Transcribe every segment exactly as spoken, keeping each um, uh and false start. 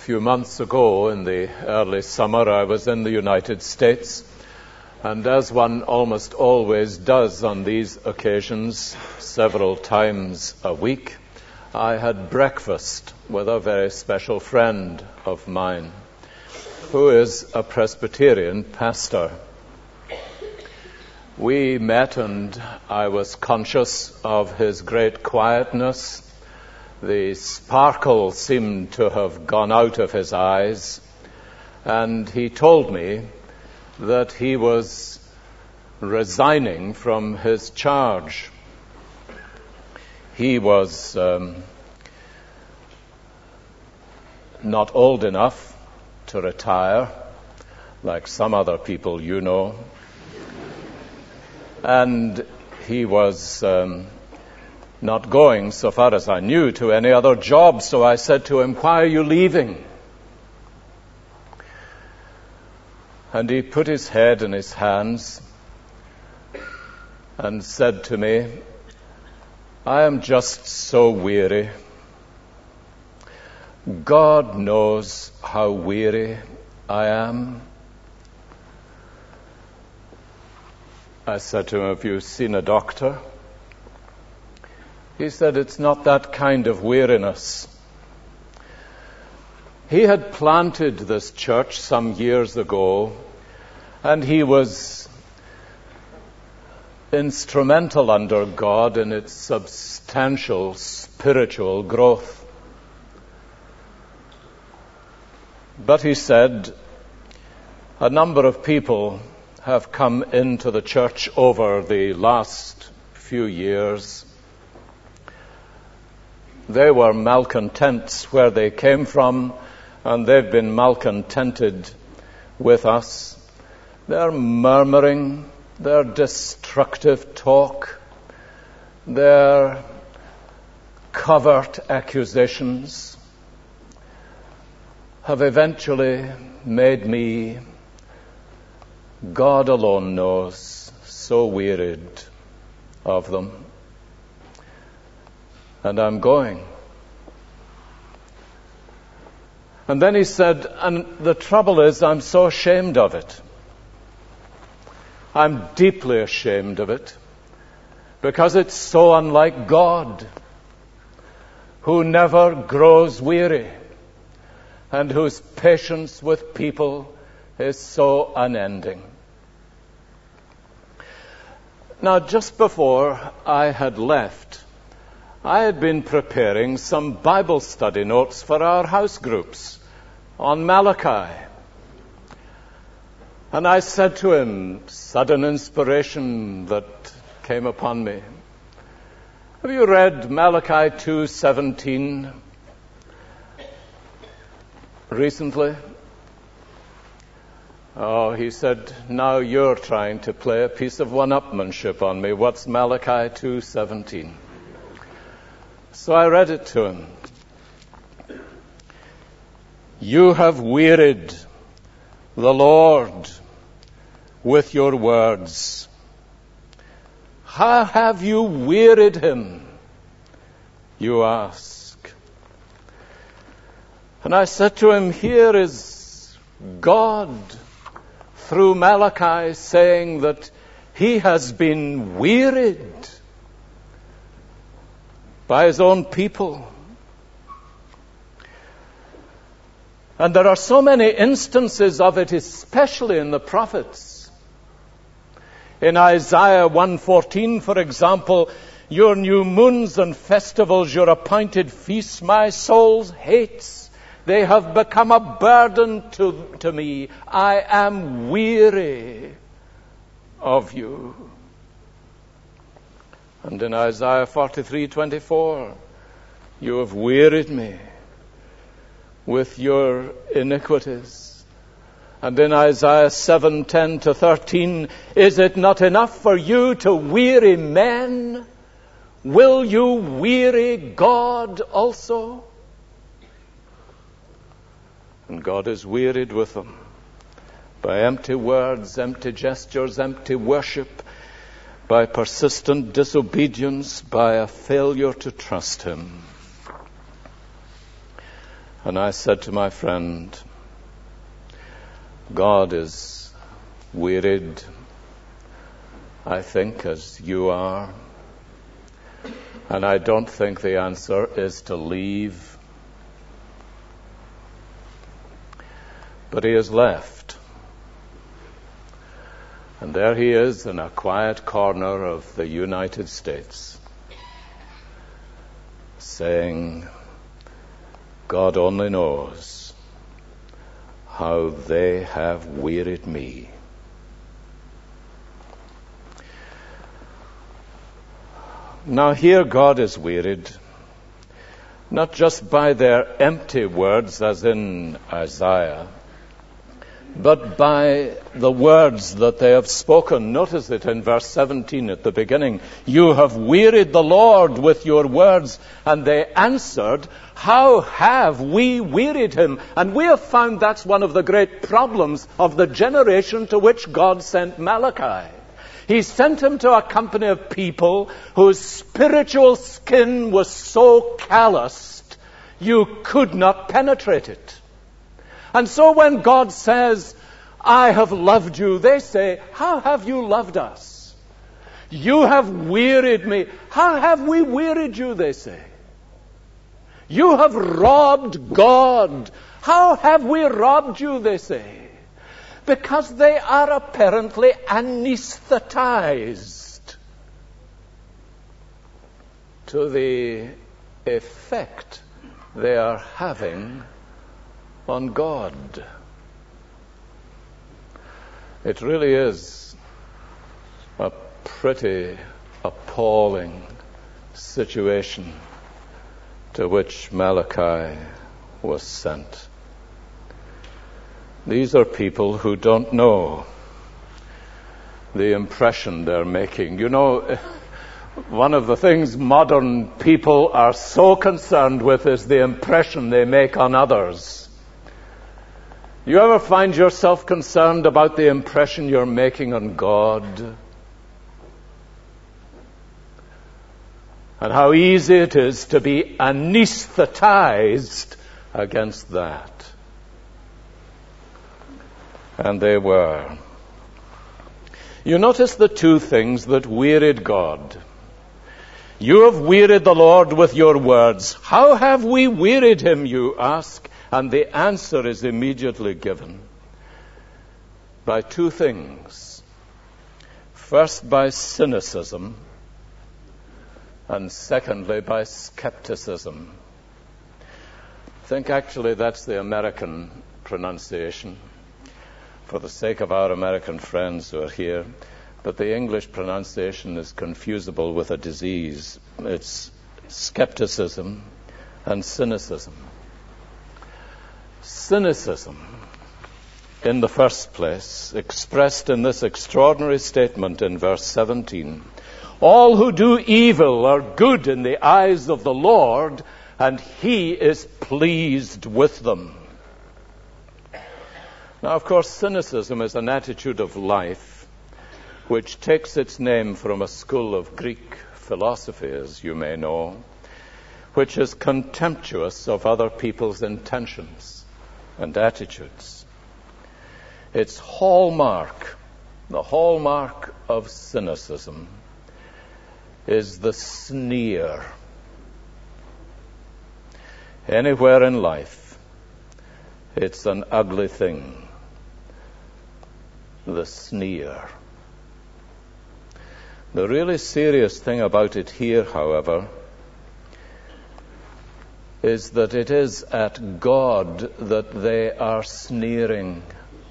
few months ago, in the early summer, I was in the United States, and as one almost always does on these occasions, several times a week, I had breakfast with a very special friend of mine, who is a Presbyterian pastor. We met, and I was conscious of his great quietness. The sparkle seemed to have gone out of his eyes, and he told me that he was resigning from his charge. He was um, not old enough to retire, like some other people you know, and he was um, not going, so far as I knew, to any other job. So I said to him, "Why are you leaving?" And he put his head in his hands and said to me, "I am just so weary. God knows how weary I am." I said to him, "Have you seen a doctor?" He said, "It's not that kind of weariness." He had planted this church some years ago, and he was instrumental under God in its substantial spiritual growth. But he said, a number of people have come into the church over the last few years. They were malcontents where they came from, and they've been malcontented with us. Their murmuring, their destructive talk, their covert accusations have eventually made me, God alone knows, so wearied of them. And I'm going. And then he said, and the trouble is, I'm so ashamed of it. I'm deeply ashamed of it, because it's so unlike God, who never grows weary and whose patience with people is so unending. Now, just before I had left, I had been preparing some Bible study notes for our house groups on Malachi. And I said to him, sudden inspiration that came upon me, "Have you read Malachi two seventeen recently?" Oh, he said, "Now you're trying to play a piece of one-upmanship on me. What's Malachi two seventeen? So I read it to him. "You have wearied the Lord with your words." How have you wearied him, you ask? And I said to him, here is God through Malachi saying that he has been wearied by his own people. And there are so many instances of it, especially in the prophets. In Isaiah one fourteen, for example, "Your new moons and festivals, your appointed feasts, my soul hates. They have become a burden to, to me. I am weary of you." And in Isaiah forty-three twenty-four, "You have wearied me with your iniquities." And in Isaiah seven ten to thirteen, "Is it not enough for you to weary men? Will you weary God also?" And God is wearied with them by empty words, empty gestures, empty worship, by persistent disobedience, by a failure to trust him. And I said to my friend, God is wearied, I think, as you are. And I don't think the answer is to leave. But he has left. And there he is in a quiet corner of the United States, saying, God only knows how they have wearied me. Now here God is wearied, not just by their empty words, as in Isaiah, but by the words that they have spoken. Notice it in verse seventeen at the beginning. You have wearied the Lord with your words. And they answered, how have we wearied him? And we have found that's one of the great problems of the generation to which God sent Malachi. He sent him to a company of people whose spiritual skin was so calloused you could not penetrate it. And so when God says, I have loved you, they say, how have you loved us? You have wearied me. How have we wearied you, they say. You have robbed God. How have we robbed you, they say. Because they are apparently anesthetized to the effect they are having on God. It really is a pretty appalling situation to which Malachi was sent. These are people who don't know the impression they're making. You know, one of the things modern people are so concerned with is the impression they make on others. You ever find yourself concerned about the impression you're making on God? And how easy it is to be anesthetized against that. And they were. You notice the two things that wearied God. You have wearied the Lord with your words. How have we wearied him, you ask? And the answer is immediately given by two things. First, by cynicism, and secondly, by skepticism. I think actually that's the American pronunciation, for the sake of our American friends who are here. But the English pronunciation is confusable with a disease. It's skepticism and cynicism. Cynicism, in the first place, expressed in this extraordinary statement in verse seventeen. All who do evil are good in the eyes of the Lord, and he is pleased with them. Now, of course, cynicism is an attitude of life which takes its name from a school of Greek philosophy, as you may know, which is contemptuous of other people's intentions and attitudes. Its hallmark, the hallmark of cynicism, is the sneer. Anywhere in life, it's an ugly thing. The sneer. The really serious thing about it here, however, is that it is at God that they are sneering.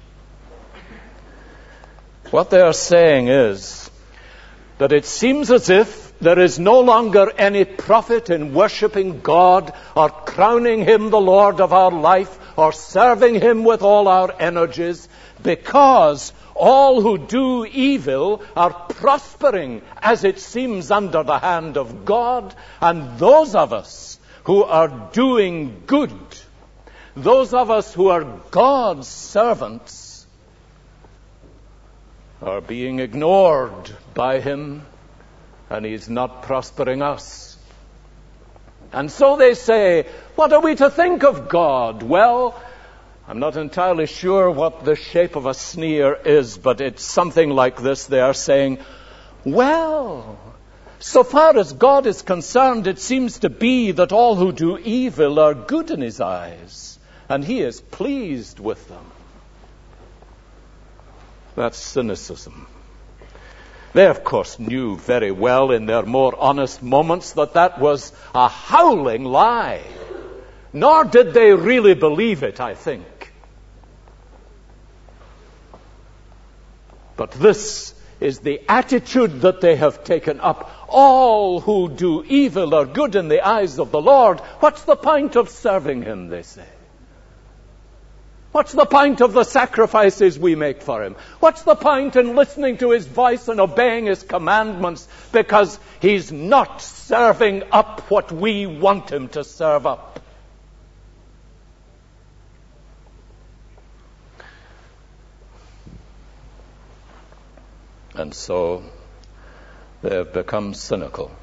What they are saying is that it seems as if there is no longer any profit in worshipping God or crowning him the Lord of our life or serving him with all our energies, because all who do evil are prospering, as it seems, under the hand of God, and those of us who are doing good, those of us who are God's servants, are being ignored by him, and he's not prospering us. And so they say, what are we to think of God? Well, I'm not entirely sure what the shape of a sneer is, but it's something like this. They are saying, well, so far as God is concerned, it seems to be that all who do evil are good in his eyes, and he is pleased with them. That's cynicism. They, of course, knew very well in their more honest moments that that was a howling lie. Nor did they really believe it, I think. But this is the attitude that they have taken up. All who do evil are good in the eyes of the Lord. What's the point of serving him, they say? What's the point of the sacrifices we make for him? What's the point in listening to his voice and obeying his commandments? Because he's not serving up what we want him to serve up. And so they have become cynical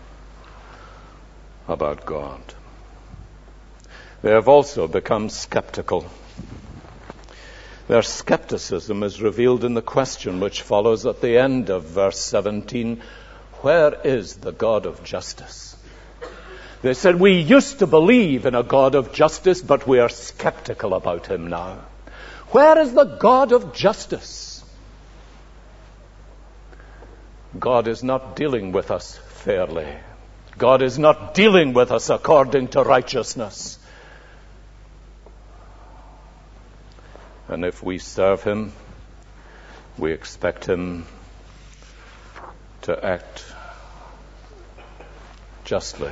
about God. They have also become skeptical. Their skepticism is revealed in the question which follows at the end of verse seventeen. Where is the God of justice? They said, we used to believe in a God of justice, but we are skeptical about him now. Where is the God of justice? God is not dealing with us fairly. God is not dealing with us according to righteousness. And if we serve him, we expect him to act justly.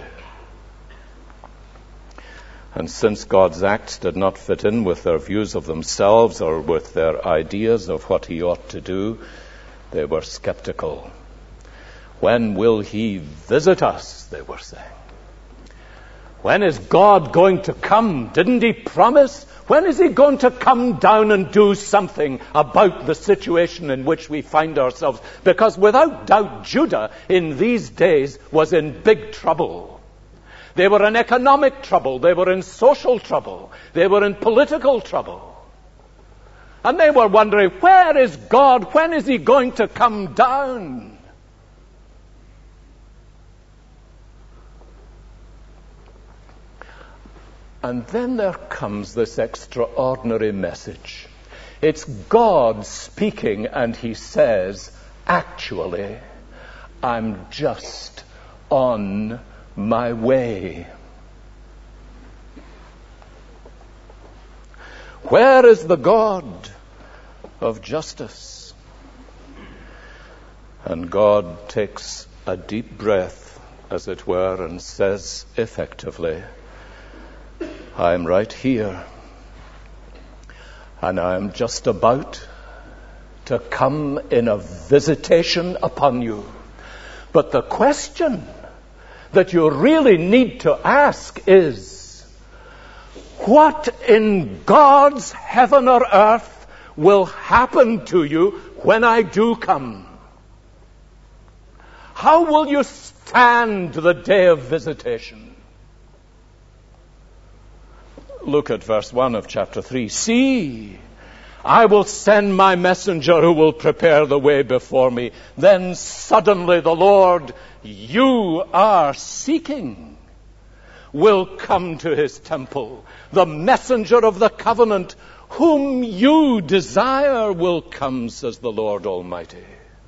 And since God's acts did not fit in with their views of themselves or with their ideas of what he ought to do, they were skeptical. When will he visit us, they were saying. When is God going to come? Didn't he promise? When is he going to come down and do something about the situation in which we find ourselves? Because without doubt, Judah in these days was in big trouble. They were in economic trouble. They were in social trouble. They were in political trouble. And they were wondering, where is God? When is he going to come down? And then there comes this extraordinary message. It's God speaking, and he says, actually, I'm just on my way. Where is the God of justice? And God takes a deep breath, as it were, and says effectively, I'm right here, and I'm just about to come in a visitation upon you. But the question that you really need to ask is, what in God's heaven or earth will happen to you when I do come? How will you stand the day of visitation? Look at verse one of chapter three. See, I will send my messenger who will prepare the way before me. Then suddenly the Lord you are seeking will come to his temple. The messenger of the covenant whom you desire will come, says the Lord Almighty.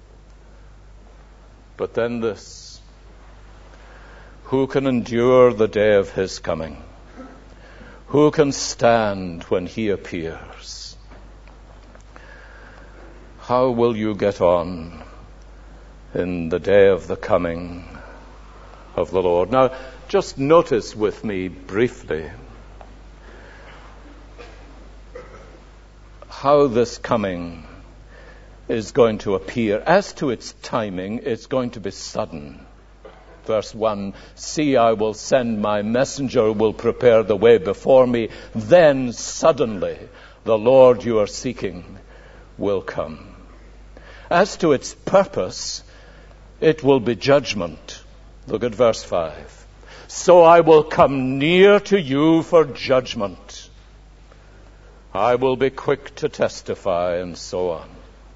But then this, who can endure the day of his coming? Who can stand when he appears? How will you get on in the day of the coming of the Lord? Now, just notice with me briefly how this coming is going to appear. As to its timing, it's going to be sudden. Verse one, see, I will send my messenger who will prepare the way before me. Then suddenly the Lord you are seeking will come. As to its purpose, it will be judgment. Look at verse five. so I will come near to you for judgment. I will be quick to testify, and so on.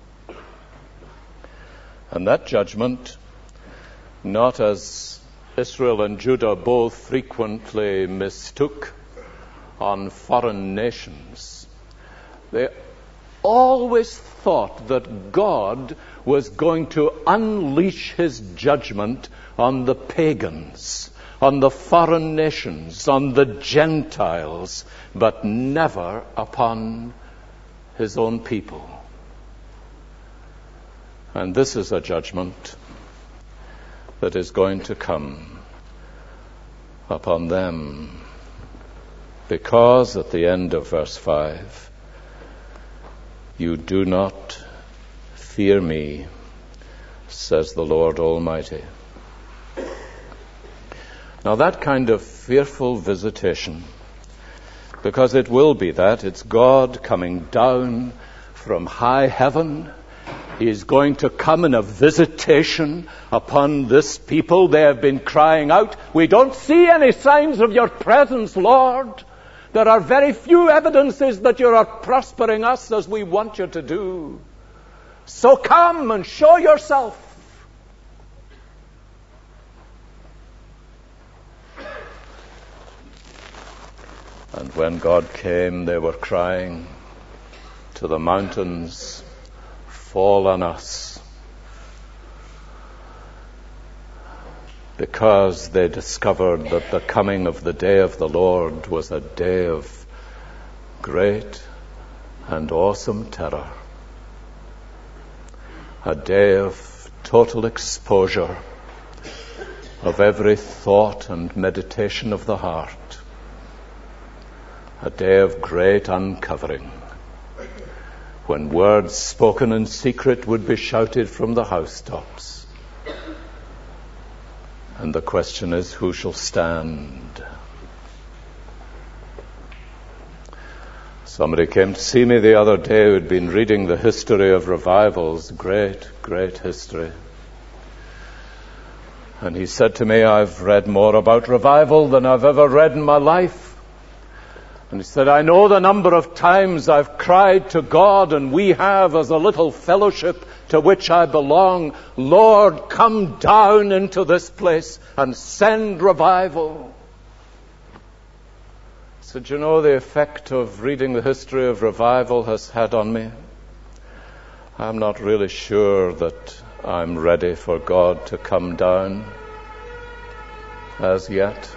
And that judgment, not as Israel and Judah both frequently mistook, on foreign nations. They always thought that God was going to unleash his judgment on the pagans, on the foreign nations, on the Gentiles, but never upon his own people. And this is a judgment that is going to come upon them. Because at the end of verse five, you do not fear me, says the Lord Almighty. Now that kind of fearful visitation, because it will be that, it's God coming down from high heaven. He is going to come in a visitation upon this people. They have been crying out, we don't see any signs of your presence, Lord. There are very few evidences that you are prospering us as we want you to do. So come and show yourself. And when God came, they were crying to the mountains, fall on us. Because they discovered that the coming of the day of the Lord was a day of great and awesome terror. A day of total exposure of every thought and meditation of the heart. A day of great uncovering, when words spoken in secret would be shouted from the housetops. And the question is, who shall stand? Somebody came to see me the other day who had been reading the history of revivals, great, great history. And he said to me, I've read more about revival than I've ever read in my life. And he said, I know the number of times I've cried to God, and we have as a little fellowship to which I belong, Lord, come down into this place and send revival. I said, you know the effect of reading the history of revival has had on me? I'm not really sure that I'm ready for God to come down as yet.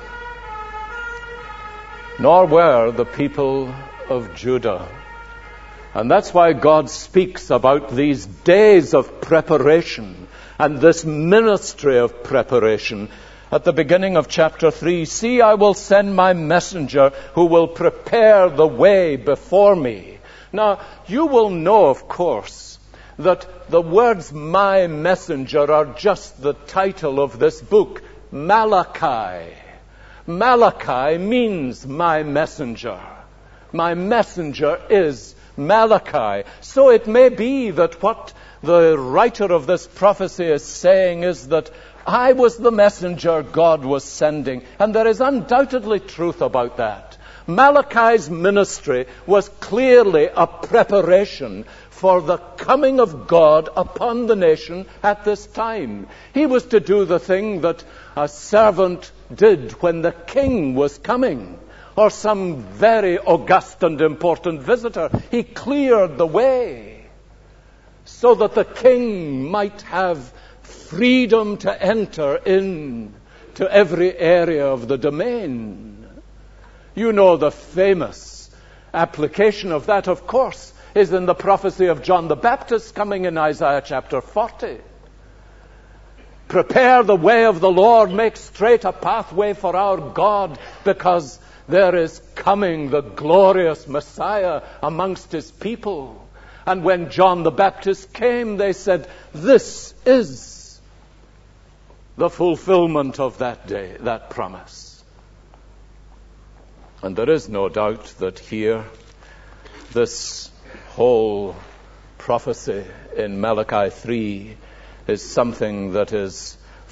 Nor were the people of Judah. And that's why God speaks about these days of preparation and this ministry of preparation. At the beginning of chapter three, see, I will send my messenger who will prepare the way before me. Now, you will know, of course, that the words my messenger are just the title of this book, Malachi. Malachi means my messenger. My messenger is Malachi. So it may be that what the writer of this prophecy is saying is that I was the messenger God was sending. And there is undoubtedly truth about that. Malachi's ministry was clearly a preparation for the coming of God upon the nation at this time. He was to do the thing that a servant did when the king was coming, or some very august and important visitor. He cleared the way so that the king might have freedom to enter in to every area of the domain. You know the famous application of that, of course, is in the prophecy of John the Baptist coming in Isaiah chapter forty. Prepare the way of the Lord, make straight a pathway for our God, because there is coming the glorious Messiah amongst his people. And when John the Baptist came, they said, this is the fulfillment of that day, that promise. And there is no doubt that here, this whole prophecy in Malachi three is something that is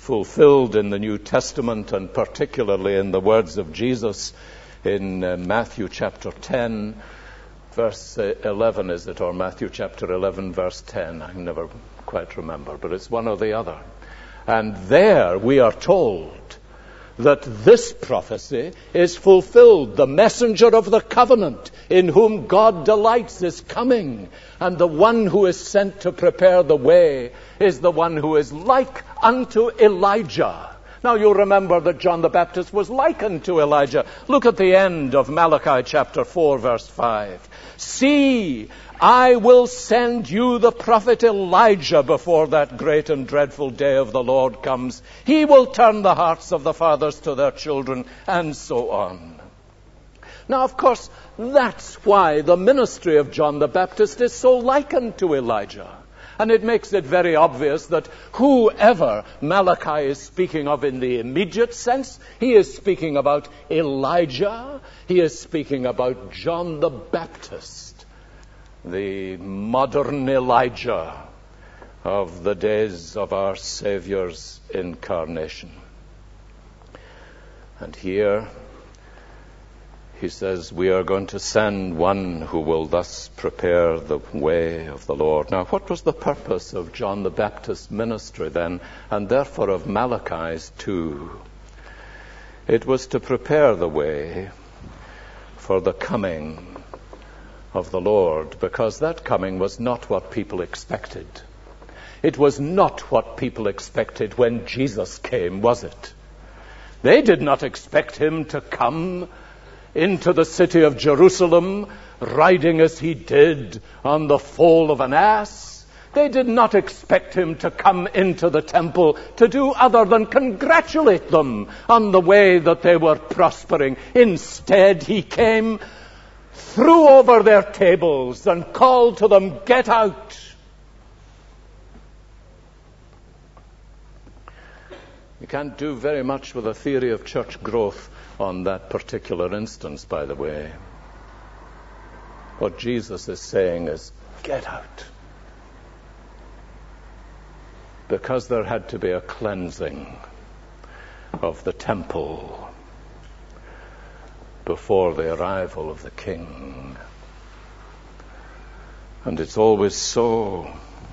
fulfilled in the New Testament, and particularly in the words of Jesus in uh, Matthew chapter ten, verse eleven, is it? Or Matthew chapter eleven, verse ten. I never quite remember, but it's one or the other. And there we are told that this prophecy is fulfilled. The messenger of the covenant, in whom God delights, is coming. And the one who is sent to prepare the way is the one who is like unto Elijah. Now you remember that John the Baptist was likened to Elijah. Look at the end of Malachi chapter four, verse five. See, I will send you the prophet Elijah before that great and dreadful day of the Lord comes. He will turn the hearts of the fathers to their children, and so on. Now, of course, that's why the ministry of John the Baptist is so likened to Elijah. And it makes it very obvious that whoever Malachi is speaking of in the immediate sense, he is speaking about Elijah, he is speaking about John the Baptist, the modern Elijah of the days of our Savior's incarnation. And here he says, we are going to send one who will thus prepare the way of the Lord. Now, what was the purpose of John the Baptist's ministry then, and therefore of Malachi's too? It was to prepare the way for the coming of the Lord, because that coming was not what people expected. It was not what people expected when Jesus came, was it? They did not expect him to come into the city of Jerusalem, riding as he did on the foal of an ass. They did not expect him to come into the temple to do other than congratulate them on the way that they were prospering. Instead, he came, threw over their tables, and called to them, get out. You can't do very much with a theory of church growth on that particular instance, by the way. What Jesus is saying is, get out. Because there had to be a cleansing of the temple before the arrival of the King. And it's always so.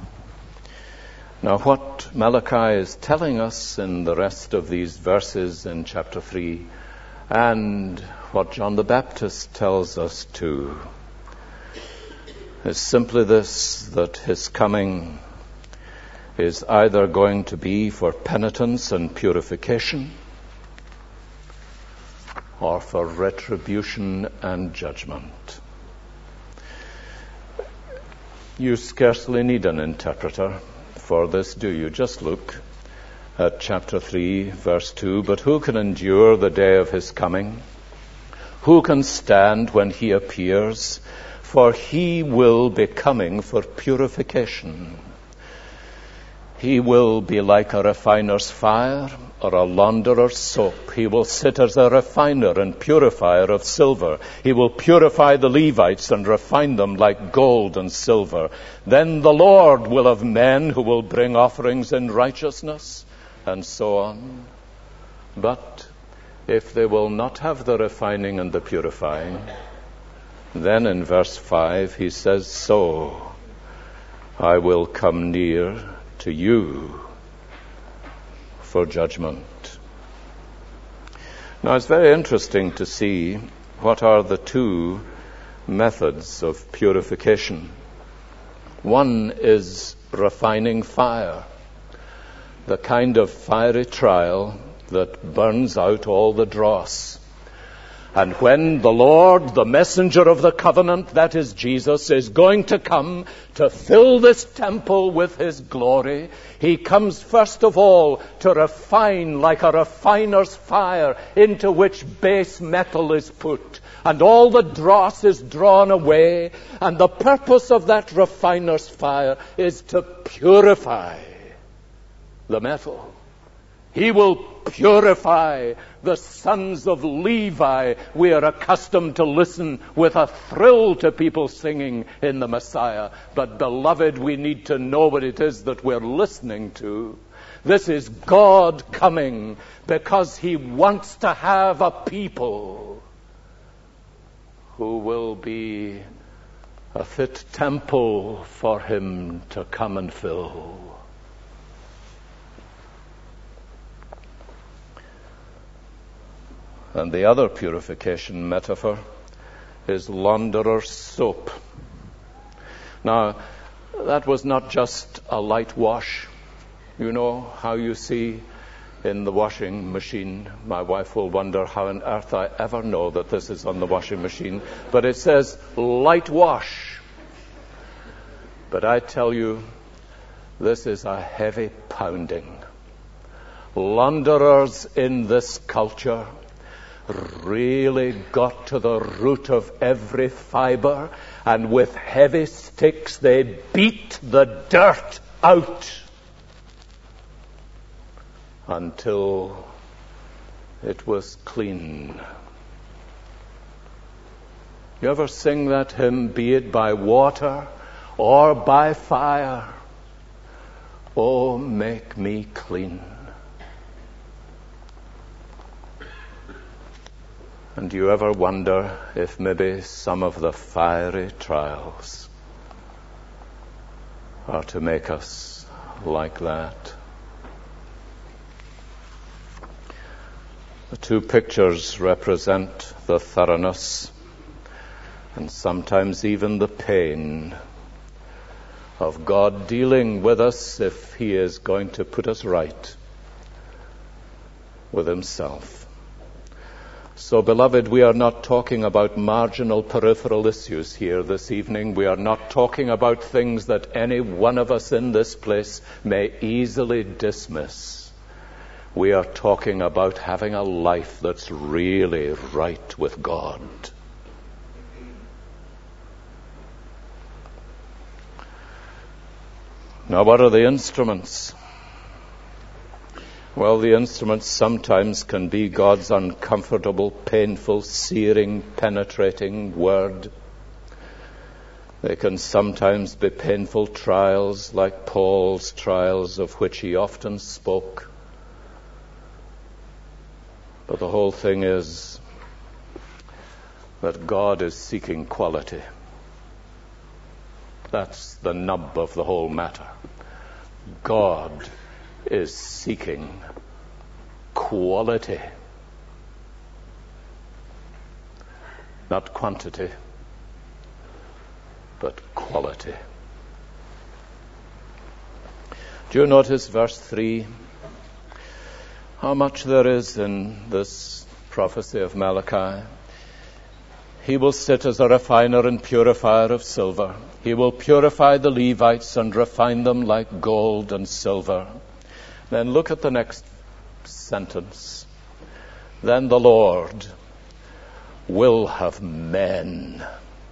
Now, what Malachi is telling us in the rest of these verses in chapter three, and what John the Baptist tells us too, is simply this, that his coming is either going to be for penitence and purification, or for retribution and judgment. You scarcely need an interpreter for this, do you? Just look at chapter three, verse two. But who can endure the day of his coming? Who can stand when he appears? For he will be coming for purification. He will be like a refiner's fire or a launderer's soap. He will sit as a refiner and purifier of silver. He will purify the Levites and refine them like gold and silver. Then the Lord will have men who will bring offerings in righteousness, and so on. But if they will not have the refining and the purifying, then in verse five he says, so I will come near to you for judgment. Now it's very interesting to see what are the two methods of purification. One is refining fire, the kind of fiery trial that burns out all the dross. And when the Lord, the messenger of the covenant, that is Jesus, is going to come to fill this temple with his glory, he comes first of all to refine like a refiner's fire into which base metal is put. And all the dross is drawn away. And the purpose of that refiner's fire is to purify the metal. He will purify the sons of Levi. We are accustomed to listen with a thrill to people singing in the Messiah. But beloved, we need to know what it is that we're listening to. This is God coming because he wants to have a people who will be a fit temple for him to come and fill. And the other purification metaphor is launderer's soap. Now, that was not just a light wash. You know how you see in the washing machine. My wife will wonder how on earth I ever know that this is on the washing machine. But it says light wash. But I tell you, this is a heavy pounding. Launderers in this culture really got to the root of every fiber, and with heavy sticks they beat the dirt out until it was clean. You ever sing that hymn, be it by water or by fire? Oh, make me clean. And do you ever wonder if maybe some of the fiery trials are to make us like that? The two pictures represent the thoroughness and sometimes even the pain of God dealing with us if he is going to put us right with himself. So, beloved, we are not talking about marginal peripheral issues here this evening. We are not talking about things that any one of us in this place may easily dismiss. We are talking about having a life that's really right with God. Now, what are the instruments? Well, the instruments sometimes can be God's uncomfortable, painful, searing, penetrating word. They can sometimes be painful trials, like Paul's trials, of which he often spoke. But the whole thing is that God is seeking quality. That's the nub of the whole matter. God is seeking quality, not quantity, but quality. Do you notice verse three? How much there is in this prophecy of Malachi. He will sit as a refiner and purifier of silver. He will purify the Levites and refine them like gold and silver. Then look at the next sentence. Then the Lord will have men.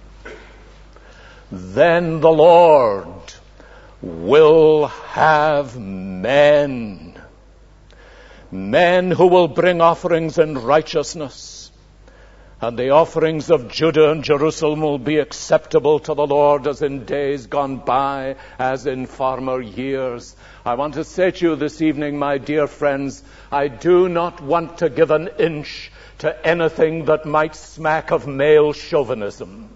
Then the Lord will have men. Men who will bring offerings in righteousness. And the offerings of Judah and Jerusalem will be acceptable to the Lord as in days gone by, as in former years. I want to say to you this evening, my dear friends, I do not want to give an inch to anything that might smack of male chauvinism.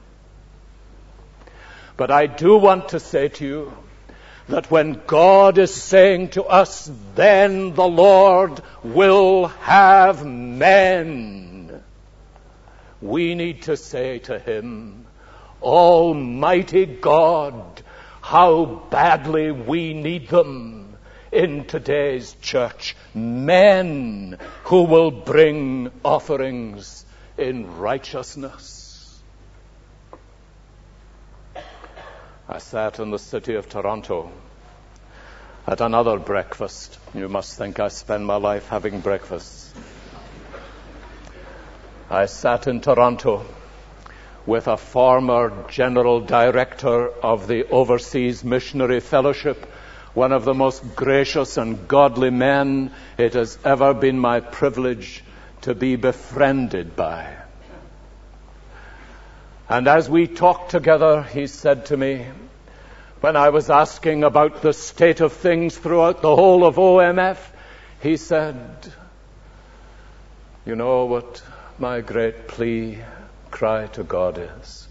But I do want to say to you that when God is saying to us, then the Lord will have men, we need to say to him, Almighty God, how badly we need them in today's church. Men who will bring offerings in righteousness. I sat in the city of Toronto at another breakfast. You must think I spend my life having breakfasts. I sat in Toronto with a former general director of the Overseas Missionary Fellowship, one of the most gracious and godly men it has ever been my privilege to be befriended by. And as we talked together, he said to me, When I was asking about the state of things throughout the whole of O M F, he said, you know what my great plea, cry to God is?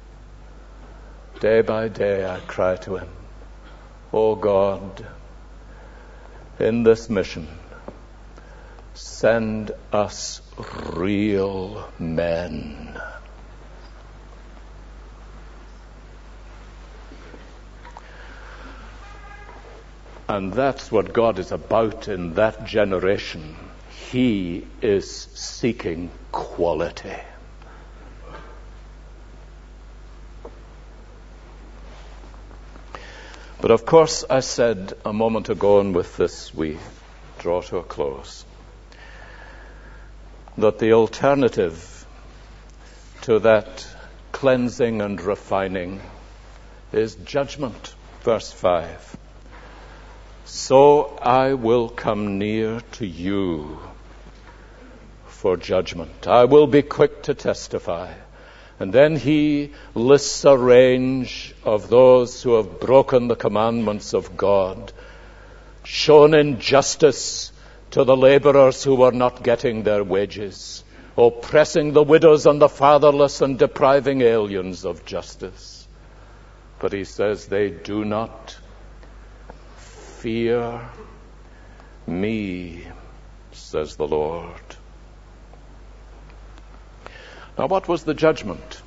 Day by day I cry to him, oh God, in this mission, send us real men. And that's what God is about in that generation. He is seeking quality. But of course, I said a moment ago, and with this we draw to a close, that the alternative to that cleansing and refining is judgment. Verse five. So I will come near to you for judgment. I will be quick to testify. And then he lists a range of those who have broken the commandments of God, shown injustice to the laborers who were not getting their wages, oppressing the widows and the fatherless and depriving aliens of justice. But he says they do not fear me, says the Lord. Now, what was the judgment?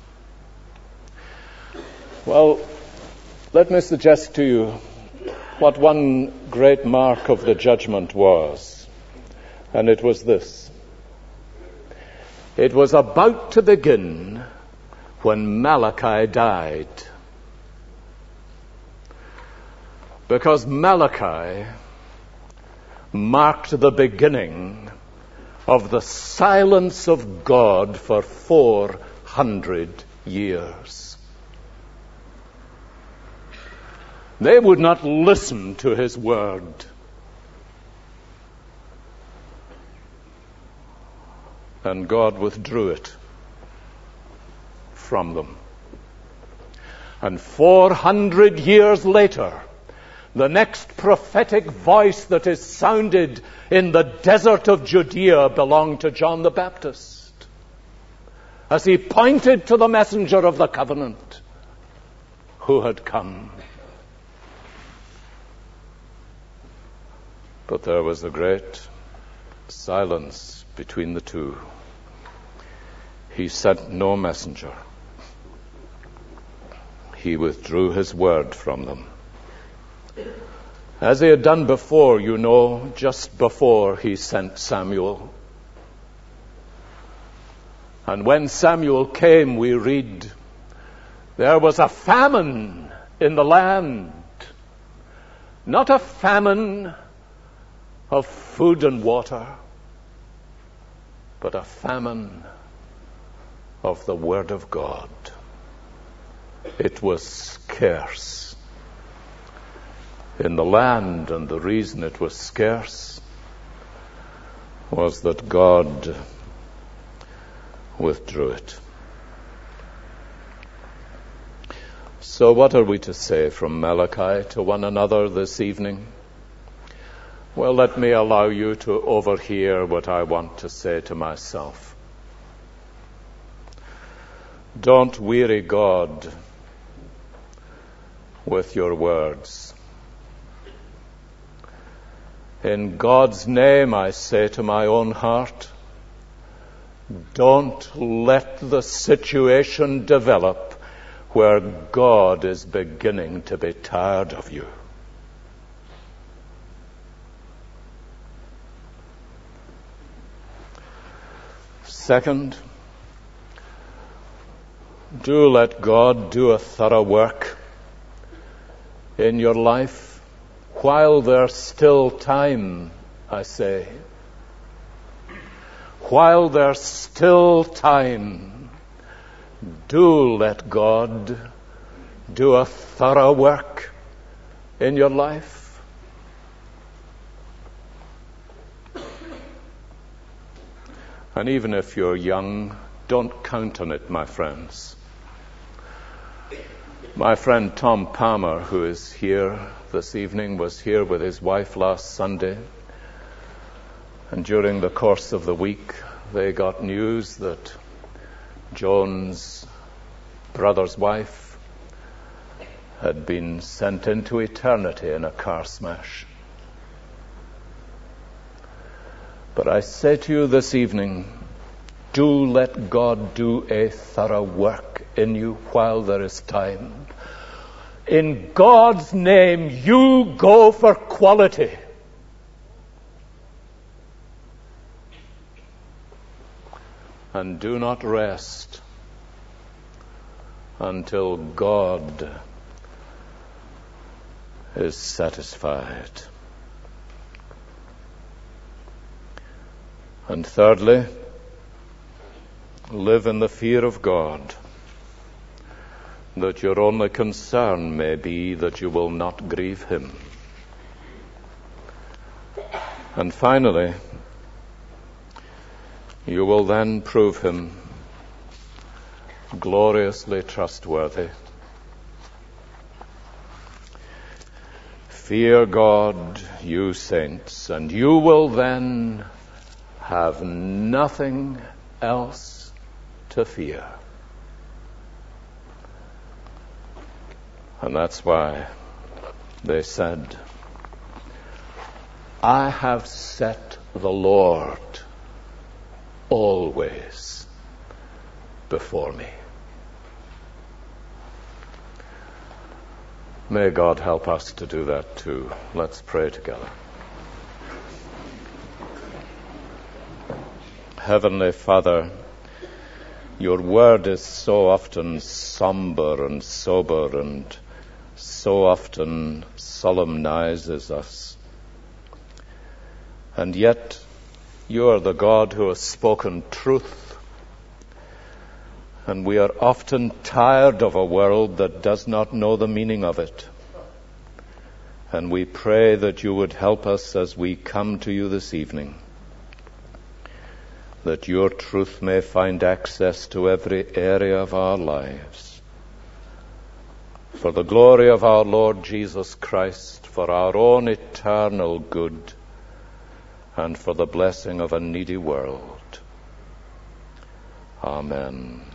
Well, let me suggest to you what one great mark of the judgment was, and it was this. It was about to begin when Malachi died. Because Malachi marked the beginning of the silence of God for four hundred years. They would not listen to his word. And God withdrew it from them. And four hundred years later, the next prophetic voice that is sounded in the desert of Judea belonged to John the Baptist, as he pointed to the messenger of the covenant who had come. But there was a great silence between the two. He sent no messenger. He withdrew his word from them. As he had done before, you know, just before he sent Samuel. And when Samuel came, we read, there was a famine in the land. Not a famine of food and water, but a famine of the Word of God. It was scarce in the land, and the reason it was scarce was that God withdrew it. So what are we to say from Malachi to one another this evening? Well, let me allow you to overhear what I want to say to myself. Don't weary God with your words. In God's name, I say to my own heart, don't let the situation develop where God is beginning to be tired of you. Second, do let God do a thorough work in your life while there's still time, I say. While there's still time, do let God do a thorough work in your life. And even if you're young, don't count on it, my friends. My friend Tom Palmer, who is here this evening, was here with his wife last Sunday. And during the course of the week, they got news that Joan's brother's wife had been sent into eternity in a car smash. But I say to you this evening, do let God do a thorough work in you while there is time. In God's name, you go for quality. And do not rest until God is satisfied. And thirdly, live in the fear of God, that your only concern may be that you will not grieve him. And finally, you will then prove him gloriously trustworthy. Fear God, you saints, and you will then have nothing else to fear. And that's why they said, I have set the Lord always before me. May God help us to do that too. Let's pray together. Heavenly Father, your word is so often somber and sober and so often solemnizes us. And yet, you are the God who has spoken truth. And we are often tired of a world that does not know the meaning of it. And we pray that you would help us as we come to you this evening, that your truth may find access to every area of our lives. For the glory of our Lord Jesus Christ, for our own eternal good, and for the blessing of a needy world. Amen.